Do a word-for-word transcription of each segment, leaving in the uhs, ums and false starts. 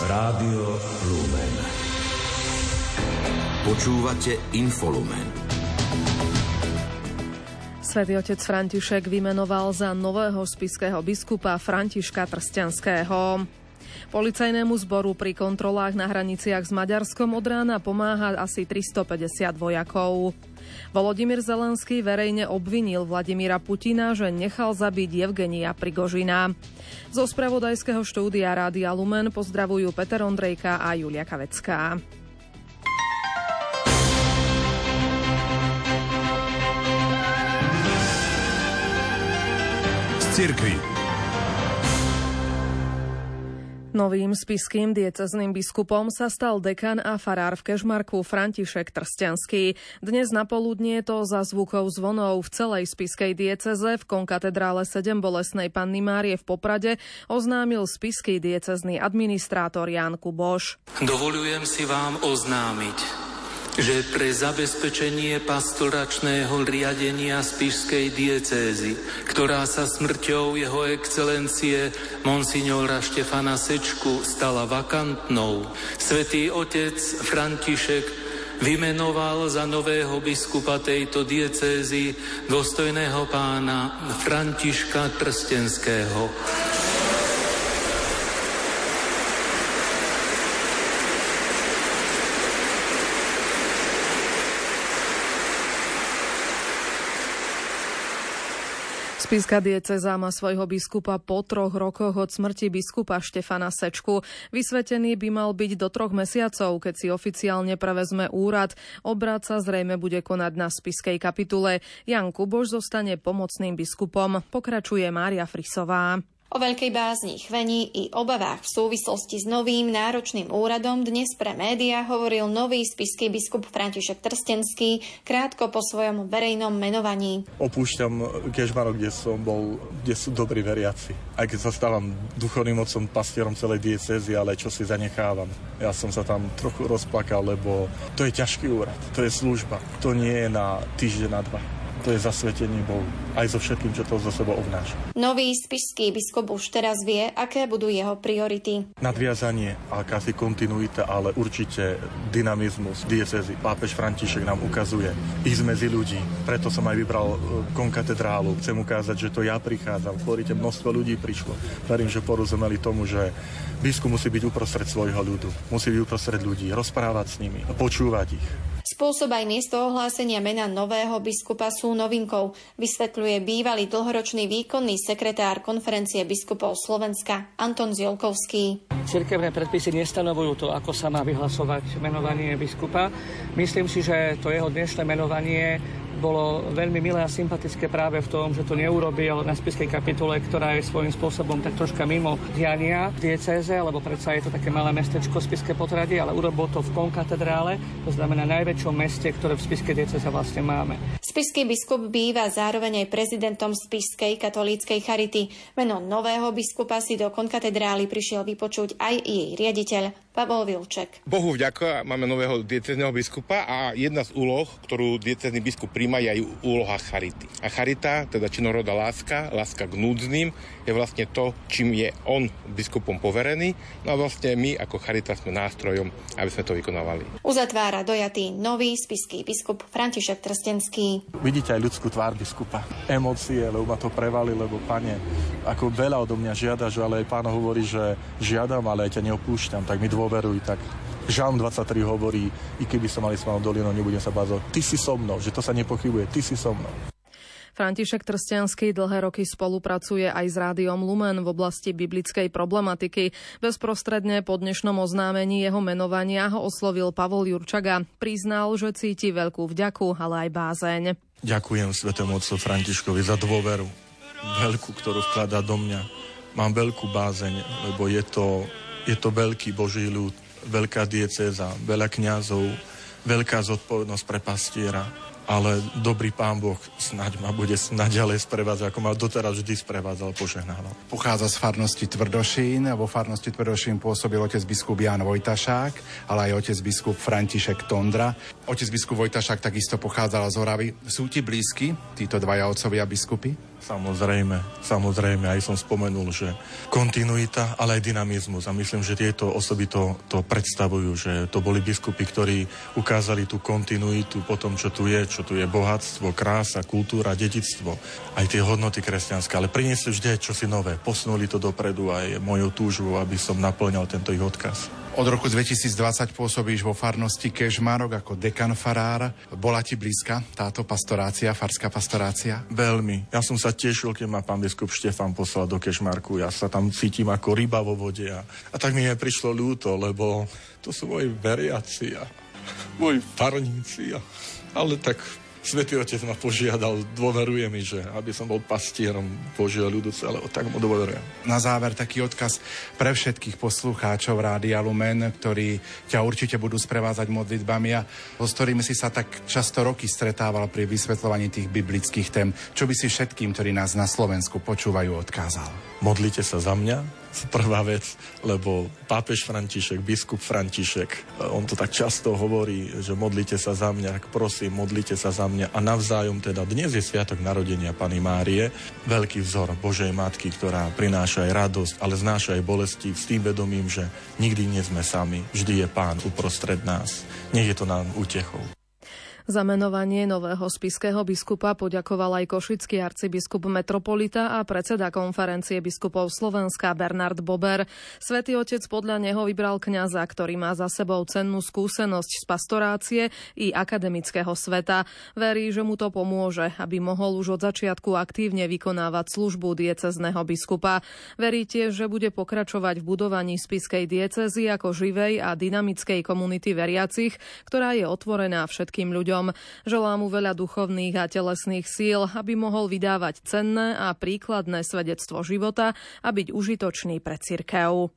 Rádio Lumen. Počúvate Infolumen. Svätý otec František vymenoval za nového spišského biskupa Františka Trstianského. Policajnému zboru pri kontrolách na hraniciach s Maďarskom od rána pomáha asi tristopäťdesiat vojakov. Volodymyr Zelenský verejne obvinil Vladimíra Putina, že nechal zabiť Jevgenija Prigožina. Zo spravodajského štúdia Rádia Lumen pozdravujú Peter Ondrejka a Julia Kavecká. Z cirkvi. Novým spišským diecéznym biskupom sa stal dekan a farár v Kežmarku František Trstianský. Dnes napoludnie to za zvukov zvonov v celej spišskej diecéze v konkatedrále sedem Bolestnej Panny Márie v Poprade oznámil spišský diecézny administrátor Ján Kuboš. Dovoľujem si vám oznámiť, že pre zabezpečenie pastoračného riadenia spišskej diecézy, ktorá sa smrťou jeho excelencie monsignora Štefana Sečku stala vakantnou, svätý otec František vymenoval za nového biskupa tejto diecézy dôstojného pána Františka Trstianského. Spišská diecéza má svojho biskupa po troch rokoch od smrti biskupa Štefana Sečku. Vysvetený by mal byť do troch mesiacov, keď si oficiálne prevezme úrad. Obrad sa zrejme bude konať na spišskej kapitule. Ján Kuboš zostane pomocným biskupom. Pokračuje Mária Frisová. O veľkej bázni, chvení i obavách v súvislosti s novým náročným úradom dnes pre médiá hovoril nový spišský biskup František Trstianský krátko po svojom verejnom menovaní. Opúšťam Kežmarok, kde som bol, kde sú dobrí veriaci. Aj keď sa stávam duchovným otcom, pastierom celej diecézy, ale čo si zanechávam. Ja som sa tam trochu rozplakal, lebo to je ťažký úrad, to je služba. To nie je na týždeň, na dva. To je zasvetenie Bohu, aj so všetkým, čo to zo sebou obnáša. Nový spišský biskup už teraz vie, aké budú jeho priority. Nadviazanie, akási kontinuita, ale určite dynamizmus diecézy. Pápež František nám ukazuje ísť medzi ľudí. Preto som aj vybral konkatedrálu. Chcem ukázať, že to ja prichádzam. Tvoríte, množstvo ľudí prišlo. Verím, že porozumeli tomu, že biskup musí byť uprostred svojho ľudu. Musí byť uprostred ľudí, rozprávať s nimi, počúvať ich. Spôsob aj miesto ohlásenia mena nového biskupa sú novinkou, vysvetľuje bývalý dlhoročný výkonný sekretár Konferencie biskupov Slovenska Anton Ziolkovský. Cirkevné predpisy nestanovujú to, ako sa má vyhlasovať menovanie biskupa. Myslím si, že to jeho dnešné menovanie bolo veľmi milé a sympatické práve v tom, že to neurobil na spišskej kapitule, ktorá je svojím spôsobom tak troška mimo diania v diecéze, lebo predsa je to také malé mestečko Spišské Potradie, ale urobil to v konkatedrále, to znamená najväčšom meste, ktoré v spišskej diecéze vlastne máme. Spišský biskup býva zároveň aj prezidentom Spišskej katolíckej charity. Meno nového biskupa si do konkatedrály prišiel vypočuť aj jej riaditeľ Pavol Vilček. Bohu vďaka, máme nového diecézneho biskupa a jedna z úloh, ktorú diecézny biskup príjma, je aj úloha charity. A charita, teda činorodá láska, láska k núdznym, je vlastne to, čím je on biskupom poverený. No a vlastne my ako charita sme nástrojom, aby sme to vykonávali. Uzatvára dojatý nový spišský biskup František Trstianský. Vidíte aj ľudskú tvár biskupa. Emócie, lebo ma to prevali, lebo pane, ako veľa odo mňa žiadaš, ale aj pán hovorí, že žiadam, ale aj ťa neopúšťam, tak mi dôveruj, tak Žalm dvadsaťtri hovorí, i keby som mali svalnú dolinu, nebudem sa báť. Ty si so mnou, že to sa nepochybuje, ty si so mnou. František Trstianský dlhé roky spolupracuje aj s Rádiom Lumen v oblasti biblickej problematiky. Bezprostredne po dnešnom oznámení jeho menovania ho oslovil Pavol Jurčaga. Priznal, že cíti veľkú vďaku, ale aj bázeň. Ďakujem svätému otcovi Františkovi za dôveru, veľkú, ktorú vkladá do mňa. Mám veľkú bázeň, lebo je to, je to veľký Boží ľud, veľká diecéza, veľa kňazov, veľká zodpovednosť pre pastiera. Ale dobrý Pán Boh snáď ma bude naďalej sprevádzať, ako ma doteraz vždy sprevádzal, požehnával. Pochádza z farnosti Tvrdošín, vo farnosti Tvrdošín pôsobil otec biskup Ján Vojtašák, ale aj otec biskup František Tondra. Otec biskup Vojtašák takisto pochádzal z Oravy. Sú ti blízky títo dvaja otcovia biskupy? Samozrejme, samozrejme, aj som spomenul, že kontinuita, ale aj dynamizmus. A myslím, že tieto osoby to, to predstavujú, že to boli biskupy, ktorí ukázali tú kontinuitu po tom, čo tu je, čo tu je bohatstvo, krása, kultúra, dedičstvo, aj tie hodnoty kresťanské, ale priniesli vždy čosi nové. Posunuli to dopredu aj mojou túžbou, aby som naplňal tento ich odkaz. Od roku dvetisícdvadsať pôsobíš vo farnosti Kežmarok ako dekan farár. Bola ti blízka táto pastorácia, farská pastorácia? Veľmi. Ja som sa tešil, keď ma pán biskup Štefan poslal do Kežmarku. Ja sa tam cítim ako ryba vo vode. A, a tak mi je prišlo ľúto, lebo to sú moji veriaci a moji farníci. A, ale tak Svätý Otec ma požiadal, dôveruje mi, že aby som bol pastierom Božieho ľudu celého, tak mu dôverujem. Na záver taký odkaz pre všetkých poslucháčov Rádia Lumen, ktorí ťa určite budú sprevázať modlitbami a s ktorými si sa tak často roky stretával pri vysvetľovaní tých biblických tém. Čo by si všetkým, ktorí nás na Slovensku počúvajú, odkázal? Modlite sa za mňa, prvá vec, lebo pápež František, biskup František, on to tak často hovorí, že modlite sa za mňa, prosím, modlite sa za mňa a navzájom teda dnes je sviatok narodenia Panny Márie, veľký vzor Božej Matky, ktorá prináša aj radosť, ale znáša aj bolesti s tým vedomím, že nikdy nie sme sami, vždy je Pán uprostred nás. Nech je to nám útechou. Za menovanie nového spišského biskupa poďakoval aj košický arcibiskup metropolita a predseda konferencie biskupov Slovenska Bernard Bober. Svätý Otec podľa neho vybral kňaza, ktorý má za sebou cennú skúsenosť z pastorácie i akademického sveta. Verí, že mu to pomôže, aby mohol už od začiatku aktívne vykonávať službu diecézneho biskupa. Verí tiež, že bude pokračovať v budovaní spišskej diecézy ako živej a dynamickej komunity veriacich, ktorá je otvorená všetkým ľuďom. Želá mu veľa duchovných a telesných síl, aby mohol vydávať cenné a príkladné svedectvo života a byť užitočný pre cirkev.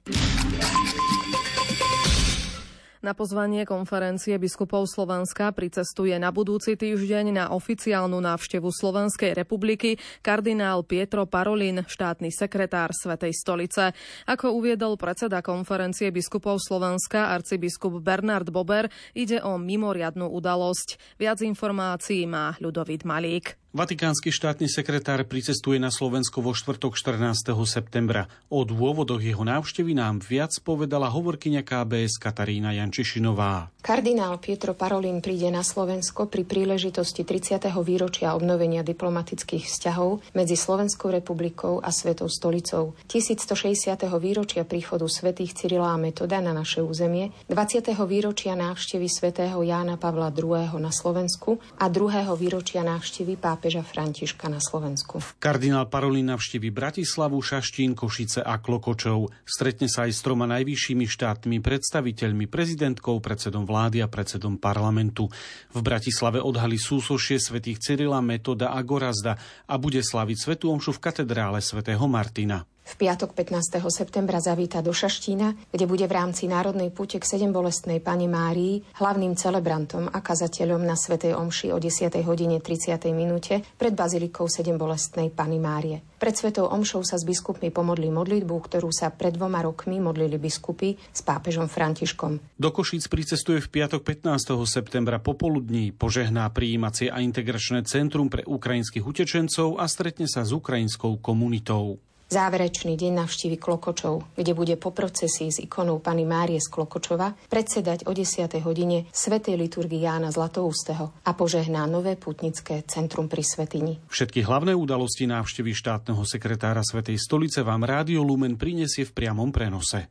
Na pozvanie konferencie biskupov Slovenska pricestuje na budúci týždeň na oficiálnu návštevu Slovenskej republiky kardinál Pietro Parolin, štátny sekretár Svätej stolice. Ako uviedol predseda konferencie biskupov Slovenska arcibiskup Bernard Bober, ide o mimoriadnu udalosť. Viac informácií má Ľudovít Malík. Vatikánsky štátny sekretár pricestuje na Slovensko vo štvrtok štrnásteho septembra. O dôvodoch jeho návštevy nám viac povedala hovorkyňa ká bé es Katarína Jančišinová. Kardinál Pietro Parolin príde na Slovensko pri príležitosti tridsiateho výročia obnovenia diplomatických vzťahov medzi Slovenskou republikou a Svetou stolicou, tisícstošesťdesiateho výročia príchodu svätých Cyrila a Metoda na naše územie, dvadsiateho výročia návštevy svätého Jána Pavla druhého. na Slovensku a druhého výročia návštevy pápeža Františka na Slovensku. Kardinál Parolin navštívi Bratislavu, Šaštín, Košice a Klokočov. Stretne sa aj s troma najvyššími štátnymi predstaviteľmi, prezidentkou, predsedom vlády a predsedom parlamentu. V Bratislave odhalí súsošie svätých Cyrila, Metoda a Gorazda a bude sláviť svätú omšu v katedrále svätého Martina. V piatok pätnásteho septembra zavíta do Šaštína, kde bude v rámci Národnej púte k sedembolestnej Panne Márii hlavným celebrantom a kazateľom na svätej omši o desiatej hodine tridsiatej minúte pred bazilikou sedembolestnej Panny Márie. Pred svätou omšou sa s biskupmi pomodlí modlitbu, ktorú sa pred dvoma rokmi modlili biskupy s pápežom Františkom. Do Košíc pricestuje v piatok pätnásteho septembra popoludní, požehná prijímacie a integračné centrum pre ukrajinských utečencov a stretne sa s ukrajinskou komunitou. Záverečný deň navštívi Klokočov, kde bude po procesii s ikonou Panny Márie z Klokočova predsedať o desiatej hodine svätej liturgii Jána Zlatoústeho a požehná nové pútnické centrum pri Svätyni. Všetky hlavné udalosti návštevy štátneho sekretára Svätej stolice vám Rádio Lumen prinesie v priamom prenose.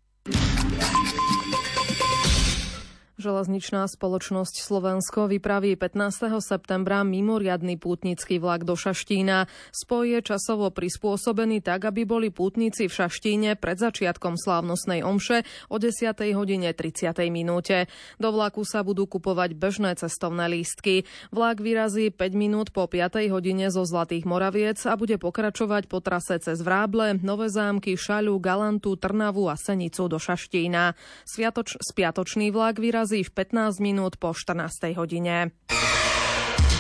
Železničná spoločnosť Slovensko vypraví pätnásteho septembra mimoriadny pútnický vlak do Šaštína. Spoj je časovo prispôsobený tak, aby boli pútnici v Šaštíne pred začiatkom slávnostnej omše o desiatej hodine tridsiatej minúte. Do vlaku sa budú kupovať bežné cestovné lístky. Vlak vyrazí päť minút po piatej hodine zo Zlatých Moraviec a bude pokračovať po trase cez Vráble, Nové Zámky, Šaľu, Galantu, Trnavu a Senicu do Šaštína. Sviatoč, spiatočný vlak vyrazí v pätnásť minút po štrnástej hodine.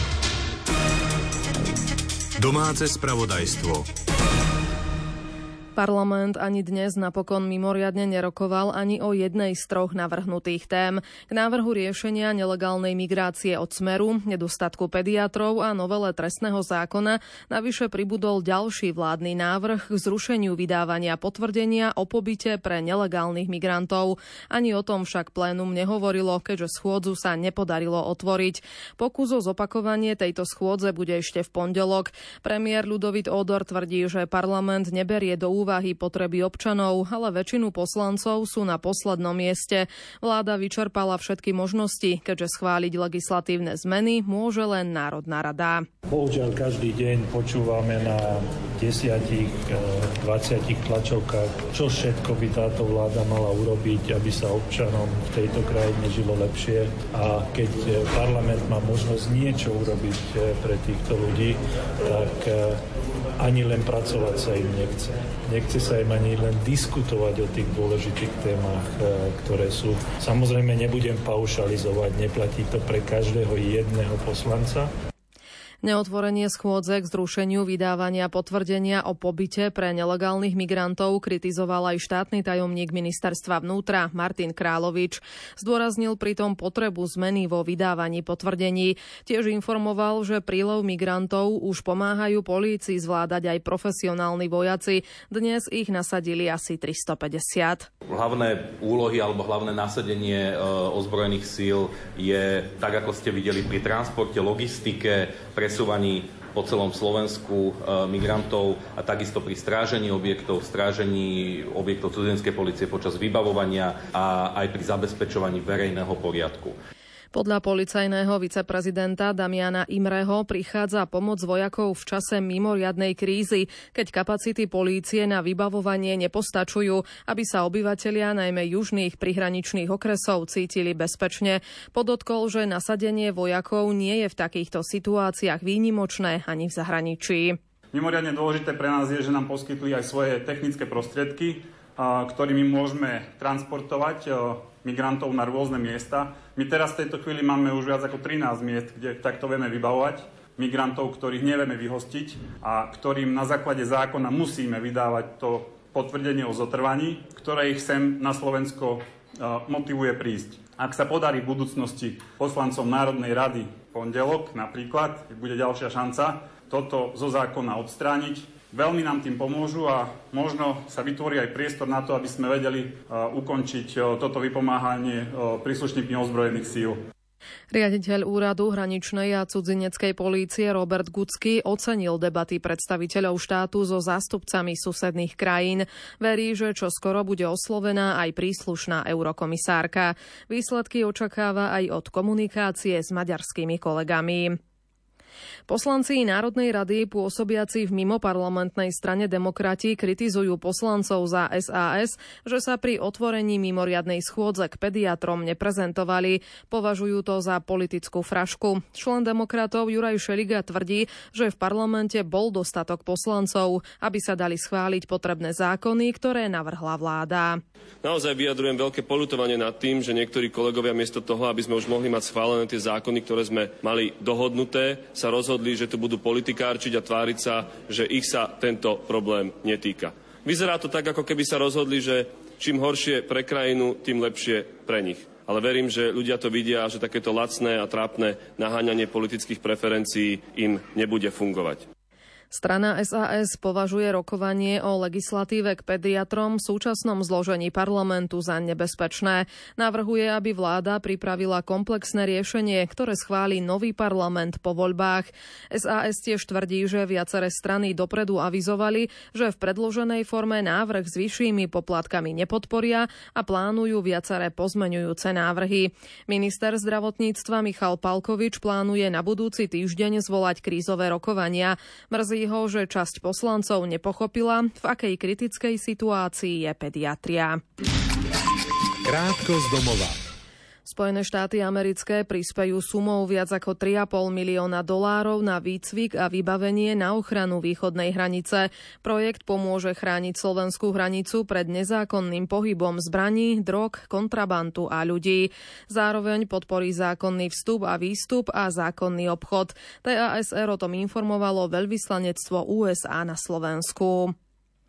Domáce spravodajstvo. Parlament ani dnes napokon mimoriadne nerokoval ani o jednej z troch navrhnutých tém. K návrhu riešenia nelegálnej migrácie od Smeru, nedostatku pediatrov a novele trestného zákona navyše pribudol ďalší vládny návrh k zrušeniu vydávania potvrdenia o pobyte pre nelegálnych migrantov. Ani o tom však plénum nehovorilo, keďže schôdzu sa nepodarilo otvoriť. Pokus o zopakovanie tejto schôdze bude ešte v pondelok. Premiér Ľudovít Ódor tvrdí, že parlament neberie do úvahy potreby občanov, ale väčšinu poslancov sú na poslednom mieste. Vláda vyčerpala všetky možnosti, keďže schváliť legislatívne zmeny môže len Národná rada. Bohužiaľ každý deň počúvame na desiatich, dvaciatich tlačovkách, čo všetko by táto vláda mala urobiť, aby sa občanom v tejto krajine žilo lepšie. A keď parlament má možnosť niečo urobiť pre týchto ľudí, tak ani len pracovať sa im nechce. Nechce sa im ani len diskutovať o tých dôležitých témach, ktoré sú. Samozrejme nebudem paušalizovať, neplatí to pre každého jedného poslanca. Neotvorenie schôdze k zrušeniu vydávania potvrdenia o pobyte pre nelegálnych migrantov kritizoval aj štátny tajomník ministerstva vnútra Martin Královič. Zdôraznil pritom potrebu zmeny vo vydávaní potvrdení. Tiež informoval, že prílev migrantov už pomáhajú polícii zvládať aj profesionálni vojaci. Dnes ich nasadili asi tristopäťdesiat. Hlavné úlohy alebo hlavné nasadenie e, ozbrojených síl je, tak ako ste videli, pri transporte, logistike, presúvaní po celom Slovensku e, migrantov a takisto pri strážení objektov, strážení objektov cudzinskej polície počas vybavovania a aj pri zabezpečovaní verejného poriadku. Podľa policajného viceprezidenta Damiana Imreho prichádza pomoc vojakov v čase mimoriadnej krízy, keď kapacity polície na vybavovanie nepostačujú, aby sa obyvatelia najmä južných prihraničných okresov cítili bezpečne. Podotkol, že nasadenie vojakov nie je v takýchto situáciách výnimočné ani v zahraničí. Mimoriadne dôležité pre nás je, že nám poskytli aj svoje technické prostriedky, ktorými môžeme transportovať migrantov na rôzne miesta. My teraz v tejto chvíli máme už viac ako trinásť miest, kde takto vieme vybavovať migrantov, ktorých nevieme vyhostiť a ktorým na základe zákona musíme vydávať to potvrdenie o zotrvaní, ktoré ich sem na Slovensko motivuje prísť. Ak sa podarí v budúcnosti poslancom Národnej rady pondelok napríklad, bude ďalšia šanca toto zo zákona odstrániť, veľmi nám tým pomôžu a možno sa vytvorí aj priestor na to, aby sme vedeli uh, ukončiť uh, toto vypomáhanie uh, príslušníkmi ozbrojených síl. Riaditeľ úradu hraničnej a cudzineckej polície Robert Gucky ocenil debaty predstaviteľov štátu so zástupcami susedných krajín. Verí, že čoskoro bude oslovená aj príslušná eurokomisárka. Výsledky očakáva aj od komunikácie s maďarskými kolegami. Poslanci Národnej rady pôsobiaci v mimoparlamentnej strane Demokrati kritizujú poslancov za es a es, že sa pri otvorení mimoriadnej schôdze k pediatrom neprezentovali. Považujú to za politickú frašku. Člen Demokratov Juraj Šeliga tvrdí, že v parlamente bol dostatok poslancov, aby sa dali schváliť potrebné zákony, ktoré navrhla vláda. Naozaj vyjadrujem veľké poľutovanie nad tým, že niektorí kolegovia miesto toho, aby sme už mohli mať schválené tie zákony, ktoré sme mali dohodnuté, sa rozhodli, že tu budú politikárčiť a tváriť sa, že ich sa tento problém netýka. Vyzerá to tak, ako keby sa rozhodli, že čím horšie pre krajinu, tým lepšie pre nich. Ale verím, že ľudia to vidia a že takéto lacné a trápne naháňanie politických preferencií im nebude fungovať. Strana es a es považuje rokovanie o legislatíve k pediatrom v súčasnom zložení parlamentu za nebezpečné. Navrhuje, aby vláda pripravila komplexné riešenie, ktoré schváli nový parlament po voľbách. es a es tiež tvrdí, že viaceré strany dopredu avizovali, že v predloženej forme návrh s vyššími poplatkami nepodporia a plánujú viaceré pozmeňujúce návrhy. Minister zdravotníctva Michal Palkovič plánuje na budúci týždeň zvolať krízové rokovania. Mrzí ho, že časť poslancov nepochopila, v akej kritickej situácii je pediatria. Krátko z domova. Spojené štáty americké prispejú sumou viac ako tri a pol milióna dolárov na výcvik a vybavenie na ochranu východnej hranice. Projekt pomôže chrániť slovenskú hranicu pred nezákonným pohybom zbraní, drog, kontrabandu a ľudí. Zároveň podporí zákonný vstup a výstup a zákonný obchod. té a es er o tom informovalo veľvyslanectvo ú es á na Slovensku.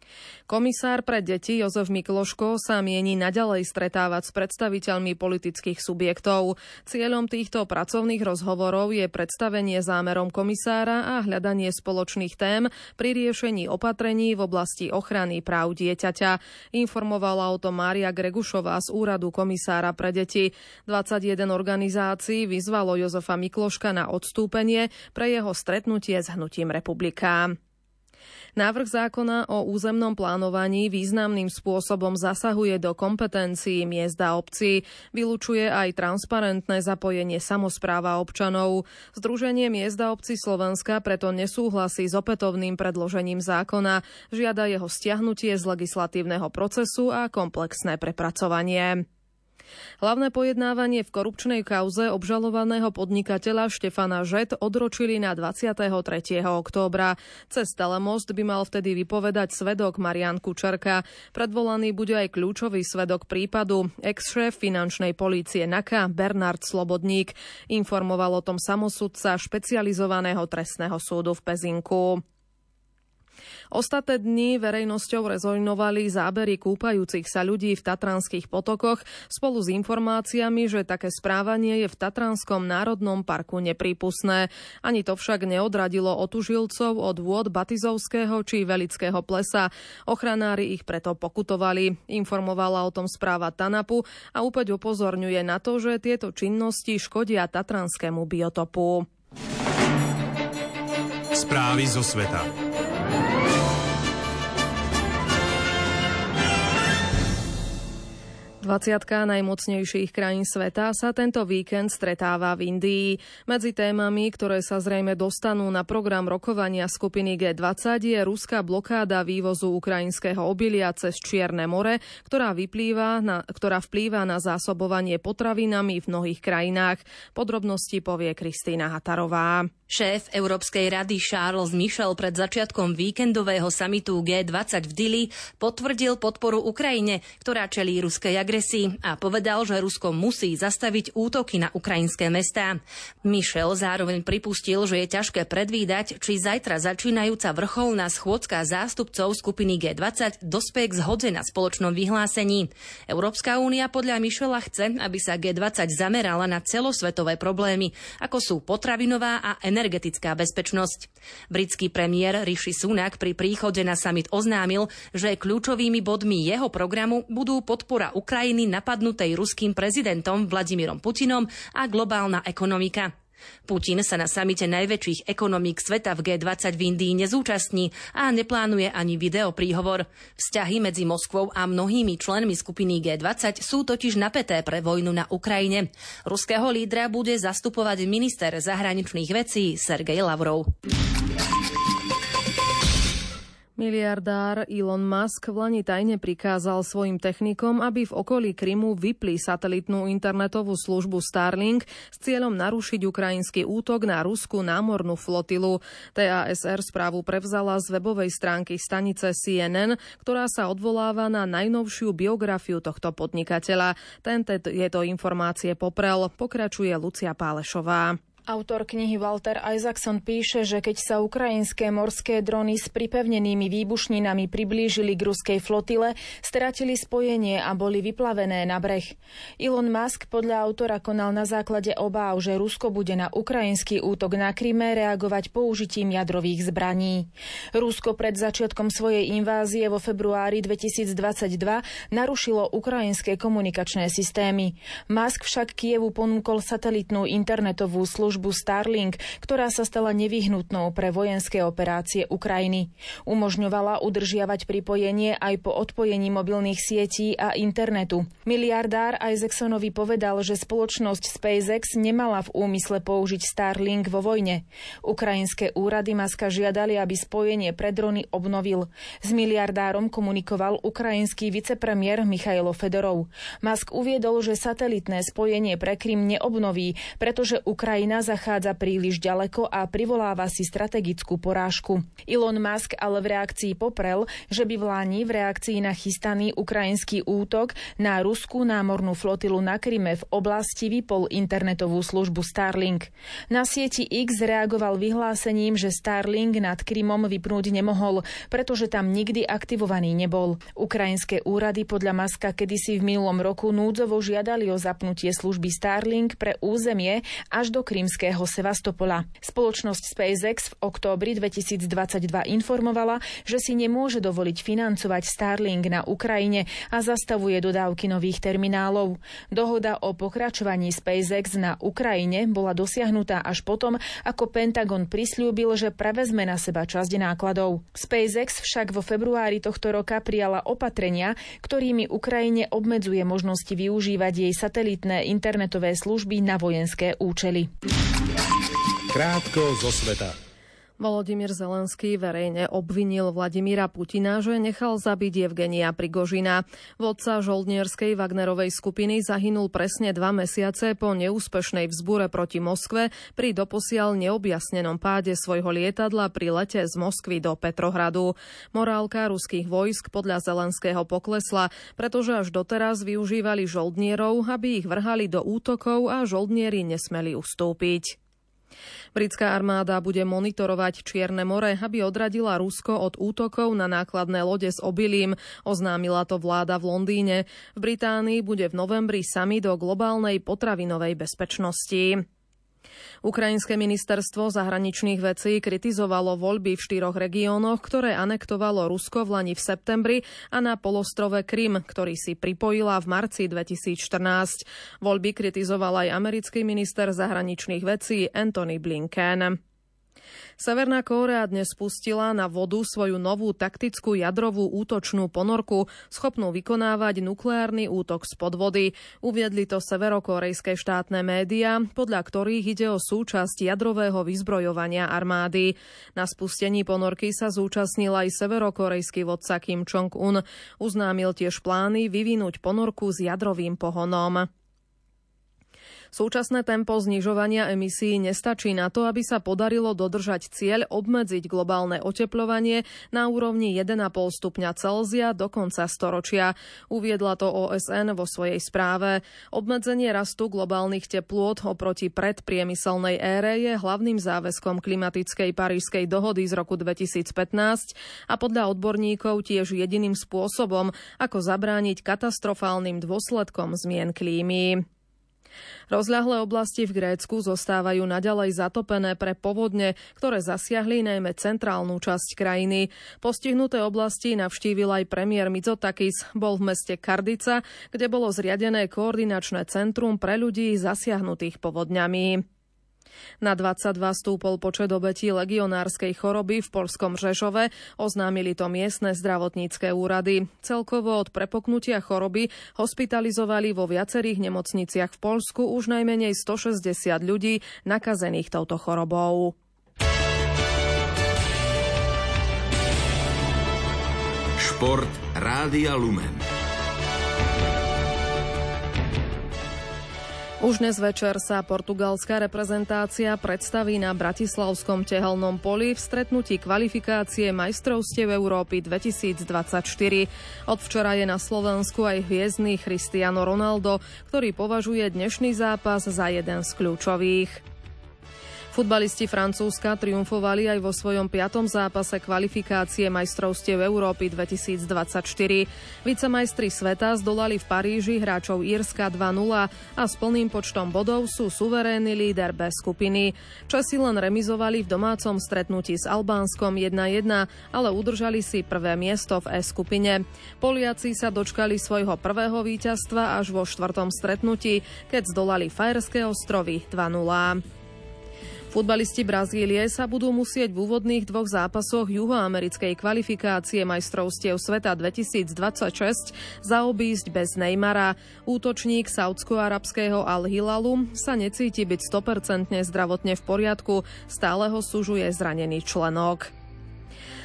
Komisár pre deti Jozef Mikloško sa mieni naďalej stretávať s predstaviteľmi politických subjektov. Cieľom týchto pracovných rozhovorov je predstavenie zámerom komisára a hľadanie spoločných tém pri riešení opatrení v oblasti ochrany práv dieťaťa. Informovala o tom Mária Gregušová z úradu komisára pre deti. dvadsaťjeden organizácií vyzvalo Jozefa Mikloška na odstúpenie pre jeho stretnutie s hnutím Republika. Návrh zákona o územnom plánovaní významným spôsobom zasahuje do kompetencií miest a obcí. Vylučuje aj transparentné zapojenie samospráv a občanov. Združenie miest a obcí Slovenska preto nesúhlasí s opätovným predložením zákona. Žiada jeho stiahnutie z legislatívneho procesu a komplexné prepracovanie. Hlavné pojednávanie v korupčnej kauze obžalovaného podnikateľa Štefana Žet odročili na dvadsiateho tretieho októbra. Cez telemost by mal vtedy vypovedať svedok Marián Kučerka. Predvolaný bude aj kľúčový svedok prípadu, ex-šéf finančnej polície NAKA Bernard Slobodník. Informoval o tom samosudca špecializovaného trestného súdu v Pezinku. Ostatné dni verejnosťou rezojnovali zábery kúpajúcich sa ľudí v Tatranských potokoch spolu s informáciami, že také správanie je v Tatranskom národnom parku neprípustné. Ani to však neodradilo otužilcov od vôd Batizovského či Velického plesa. Ochranári ich preto pokutovali. Informovala o tom správa TANAPu a opäť upozorňuje na to, že tieto činnosti škodia tatranskému biotopu. Správy zo sveta. dvadsiatka najmocnejších krajín sveta sa tento víkend stretáva v Indii. Medzi témami, ktoré sa zrejme dostanú na program rokovania skupiny gé dvadsať, je ruská blokáda vývozu ukrajinského obilia cez Čierne more, ktorá, vyplýva na, ktorá vplýva na zásobovanie potravinami v mnohých krajinách. Podrobnosti povie Kristýna Hatarová. Šéf Európskej rady Charles Michel pred začiatkom víkendového samitu gé dvadsať v Dili potvrdil podporu Ukrajine, ktorá čelí ruskej agresii, a povedal, že Rusko musí zastaviť útoky na ukrajinské mestá. Michel zároveň pripustil, že je ťažké predvídať, či zajtra začínajúca vrcholná schôdzka zástupcov skupiny gé dvadsať dospeje k zhode na spoločnom vyhlásení. Európska únia podľa Michela chce, aby sa gé dvadsať zamerala na celosvetové problémy, ako sú potravinová a energetická energetická bezpečnosť. Britský premiér Rishi Sunak pri príchode na summit oznámil, že kľúčovými bodmi jeho programu budú podpora Ukrajiny napadnutej ruským prezidentom Vladimírom Putinom a globálna ekonomika. Putin sa na samite najväčších ekonomík sveta v gé dvadsať v Indii nezúčastní a neplánuje ani videopríhovor. Vzťahy medzi Moskvou a mnohými členmi skupiny gé dvadsať sú totiž napäté pre vojnu na Ukrajine. Ruského lídra bude zastupovať minister zahraničných vecí Sergej Lavrov. Miliardár Elon Musk vlani tajne prikázal svojim technikom, aby v okolí Krymu vypli satelitnú internetovú službu Starlink s cieľom narušiť ukrajinský útok na ruskú námornú flotilu. té á es er správu prevzala z webovej stránky stanice C N N, ktorá sa odvoláva na najnovšiu biografiu tohto podnikateľa. Ten tieto informácie poprel, pokračuje Lucia Pálešová. Autor knihy Walter Isaacson píše, že keď sa ukrajinské morské drony s pripevnenými výbušninami priblížili k ruskej flotile, stratili spojenie a boli vyplavené na breh. Elon Musk podľa autora konal na základe obáv, že Rusko bude na ukrajinský útok na Kryme reagovať použitím jadrových zbraní. Rusko pred začiatkom svojej invázie vo februári dvetisícdvadsaťdva narušilo ukrajinské komunikačné systémy. Musk však Kievu ponúkol satelitnú internetovú službu Starlink, ktorá sa stala nevyhnutnou pre vojenské operácie Ukrajiny. Umožňovala udržiavať pripojenie aj po odpojení mobilných sietí a internetu. Miliardár Isaacsonovi povedal, že spoločnosť SpaceX nemala v úmysle použiť Starlink vo vojne. Ukrajinské úrady Muska žiadali, aby spojenie pre drony obnovil. S miliardárom komunikoval ukrajinský vicepremiér Michailo Fedorov. Musk uviedol, že satelitné spojenie pre Krym neobnoví, pretože Ukrajina Čína zachádza príliš ďaleko a privoláva si strategickú porážku. Elon Musk ale v reakcii poprel, že by v Lani v reakcii na chystaný ukrajinský útok na ruskú námornú flotilu na Kryme v oblasti vypol internetovú službu Starlink. Na sieti X reagoval vyhlásením, že Starlink nad Krymom vypnúť nemohol, pretože tam nikdy aktivovaný nebol. Ukrajinské úrady podľa Muska kedysi v minulom roku núdzovo žiadali o zapnutie služby Starlink pre územie až do krymského Sevastopola. Spoločnosť SpaceX v októbri dvetisícdvadsaťdva informovala, že si nemôže dovoliť financovať Starlink na Ukrajine a zastavuje dodávky nových terminálov. Dohoda o pokračovaní SpaceX na Ukrajine bola dosiahnutá až potom, ako Pentagon prisľúbil, že prevezme na seba časť nákladov. SpaceX však vo februári tohto roka prijala opatrenia, ktorými Ukrajine obmedzuje možnosti využívať jej satelitné internetové služby na vojenské účely. Krátko zo sveta. Volodymyr Zelenský verejne obvinil Vladimíra Putina, že nechal zabiť Jevgenia Prigožina. Vodca žoldnierskej Wagnerovej skupiny zahynul presne dva mesiace po neúspešnej vzbure proti Moskve pri doposiaľ neobjasnenom páde svojho lietadla pri lete z Moskvy do Petrohradu. Morálka ruských vojsk podľa Zelenského poklesla, pretože až doteraz využívali žoldnierov, aby ich vrhali do útokov a žoldnieri nesmeli ustúpiť. Britská armáda bude monitorovať Čierne more, aby odradila Rusko od útokov na nákladné lode s obilím, oznámila to vláda v Londýne. V Británii bude v novembri summit o globálnej potravinovej bezpečnosti. Ukrajinské ministerstvo zahraničných vecí kritizovalo voľby v štyroch regiónoch, ktoré anektovalo Rusko v lani v septembri a na polostrove Krym, ktorý si pripojila v marci dvetisícštrnásť. Voľby kritizoval aj americký minister zahraničných vecí Antony Blinken. Severná Kórea dnes spustila na vodu svoju novú taktickú jadrovú útočnú ponorku, schopnú vykonávať nukleárny útok spod vody. Uviedli to severokórejské štátne médiá, podľa ktorých ide o súčasť jadrového vyzbrojovania armády. Na spustení ponorky sa zúčastnil aj severokórejský vodca Kim Jong-un. Uznámil tiež plány vyvinúť ponorku s jadrovým pohonom. Súčasné tempo znižovania emisí nestačí na to, aby sa podarilo dodržať cieľ obmedziť globálne otepľovanie na úrovni jeden a pol stupňa Celzia do konca storočia. Uviedla to ó es en vo svojej správe. Obmedzenie rastu globálnych teplôt oproti predpriemyselnej ére je hlavným záväzkom klimatickej Parížskej dohody z roku dvetisícpätnásť a podľa odborníkov tiež jediným spôsobom, ako zabrániť katastrofálnym dôsledkom zmien klímy. Rozľahlé oblasti v Grécku zostávajú naďalej zatopené pre povodne, ktoré zasiahli najmä centrálnu časť krajiny. Postihnuté oblasti navštívil aj premiér Mitsotakis. Bol v meste Kardica, kde bolo zriadené koordinačné centrum pre ľudí zasiahnutých povodňami. Na dvadsaťdva stúpol počet obetí legionárskej choroby v poľskom Rzešove, oznámili to miestne zdravotnícke úrady. Celkovo od prepuknutia choroby hospitalizovali vo viacerých nemocniciach v Poľsku už najmenej stošesťdesiat ľudí nakazených touto chorobou. Šport Rádia Lumen. Už dnes večer sa portugalská reprezentácia predstaví na bratislavskom tehelnom poli v stretnutí kvalifikácie majstrovstiev Európy dvetisícdvadsaťštyri. Od včera je na Slovensku aj hviezdny Cristiano Ronaldo, ktorý považuje dnešný zápas za jeden z kľúčových. Futbalisti Francúzska triumfovali aj vo svojom piatom zápase kvalifikácie majstrovstiev Európy dvetisícdvadsaťštyri. Vicemajstri sveta zdolali v Paríži hráčov Írska dva nula a s plným počtom bodov sú suverénny líder B skupiny. Česi len remizovali v domácom stretnutí s Albánskom jedna jedna, ale udržali si prvé miesto v E skupine. Poliaci sa dočkali svojho prvého víťazstva až vo štvrtom stretnutí, keď zdolali Fajerské ostrovy dva nula. Futbalisti Brazílie sa budú musieť v úvodných dvoch zápasoch juhoamerickej kvalifikácie majstrovstiev sveta dvetisícdvadsaťšesť zaobísť bez Neymara. Útočník saúdsko-arabského Al-Hilalu sa necíti byť sto percent zdravotne v poriadku, stále ho sužuje zranený členok.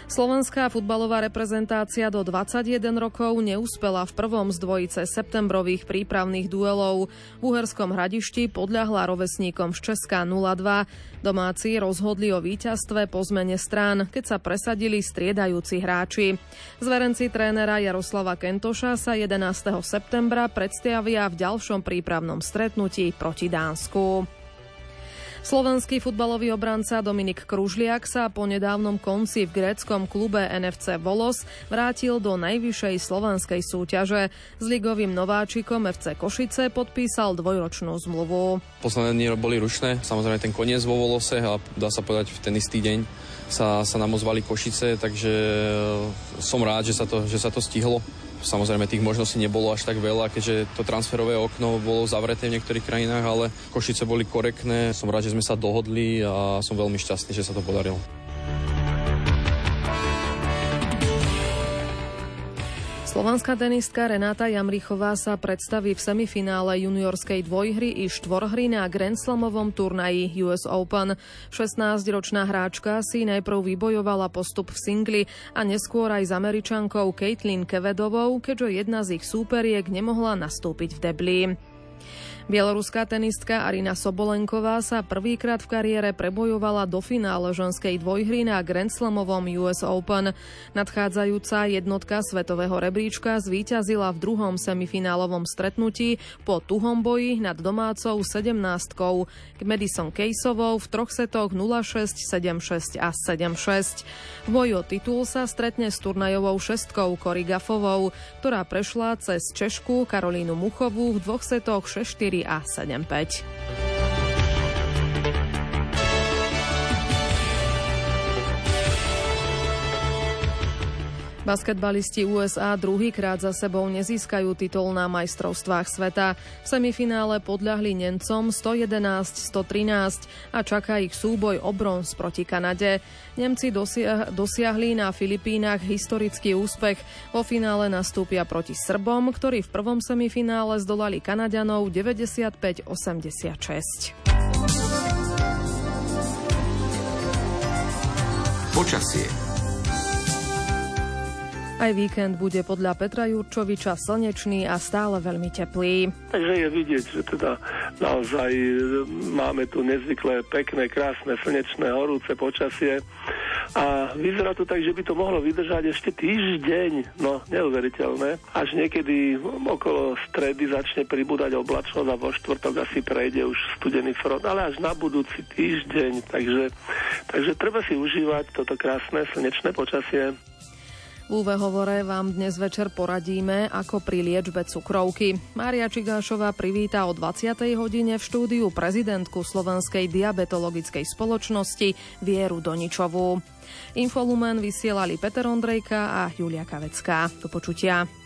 Slovenská futbalová reprezentácia do dvadsaťjeden rokov neúspela v prvom z dvojice septembrových prípravných duelov. V Uherskom Hradišti podľahla rovesníkom z Česka nula dva. Domáci rozhodli o víťazstve po zmene strán, keď sa presadili striedajúci hráči. Zverenci trénera Jaroslava Kentoša sa jedenásteho septembra predstavia v ďalšom prípravnom stretnutí proti Dánsku. Slovenský futbalový obranca Dominik Kružliak sa po nedávnom konci v gréckom klube en ef cé Volos vrátil do najvyššej slovenskej súťaže. S ligovým nováčikom ef cé Košice podpísal dvojročnú zmluvu. Posledné dni boli rušné, samozrejme ten koniec vo Volose a dá sa povedať v ten istý deň sa, sa nám ozvali Košice, takže som rád, že sa to, že sa to stihlo. Samozrejme, tých možností nebolo až tak veľa, keďže to transferové okno bolo zavreté v niektorých krajinách, ale Košice boli korektné. Som rád, že sme sa dohodli a som veľmi šťastný, že sa to podarilo. Slovenská tenistka Renáta Jamrichová sa predstaví v semifinále juniorskej dvojhry i štvorhry na Grand Slamovom turnaji ú es Open. šestnásťročná hráčka si najprv vybojovala postup v singli a neskôr aj s Američankou Caitlin Kvedovou, keďže jedna z ich súperiek nemohla nastúpiť v debli. Bieloruská tenistka Arina Sobolenková sa prvýkrát v kariére prebojovala do finále ženskej dvojhry na Grand Slamovom ú es Open. Nadchádzajúca jednotka svetového rebríčka zvíťazila v druhom semifinálovom stretnutí po tuhom boji nad domácou sedemnástkou Madison Keysovou v troch setoch nula šesť, sedem šesť a sedem šesť. V boji o titul sa stretne s turnajovou šestkou Cory Gaffovou, ktorá prešla cez Češku Karolínu Muchovú v dvoch setoch šesť štyri a sedem päť. Basketbalisti ú es á druhýkrát za sebou nezískajú titul na majstrovstvách sveta. V semifinále podľahli Nemcom sto jedenásť sto trinásť a čaká ich súboj o bronz proti Kanade. Nemci dosia- dosiahli na Filipínach historický úspech. Vo finále nastúpia proti Srbom, ktorí v prvom semifinále zdolali Kanaďanov deväťdesiatpäť osemdesiatšesť. Počasie. Aj víkend bude podľa Petra Jurčoviča slnečný a stále veľmi teplý. Takže je vidieť, že teda naozaj máme tu nezvyklé, pekné, krásne, slnečné, horúce počasie. A vyzerá to tak, že by to mohlo vydržať ešte týždeň. No, neuveriteľné. Až niekedy okolo stredy začne pribúdať oblačnosť a vo štvrtok asi prejde už studený front. Ale až na budúci týždeň. Takže, takže treba si užívať toto krásne, slnečné počasie. V ú vé hovore vám dnes večer poradíme, ako pri liečbe cukrovky. Mária Čigášová privíta o dvadsiatej hodine v štúdiu prezidentku Slovenskej diabetologickej spoločnosti Vieru Doničovú. Infolumen vysielali Peter Ondrejka a Julia Kavecká. Do počutia.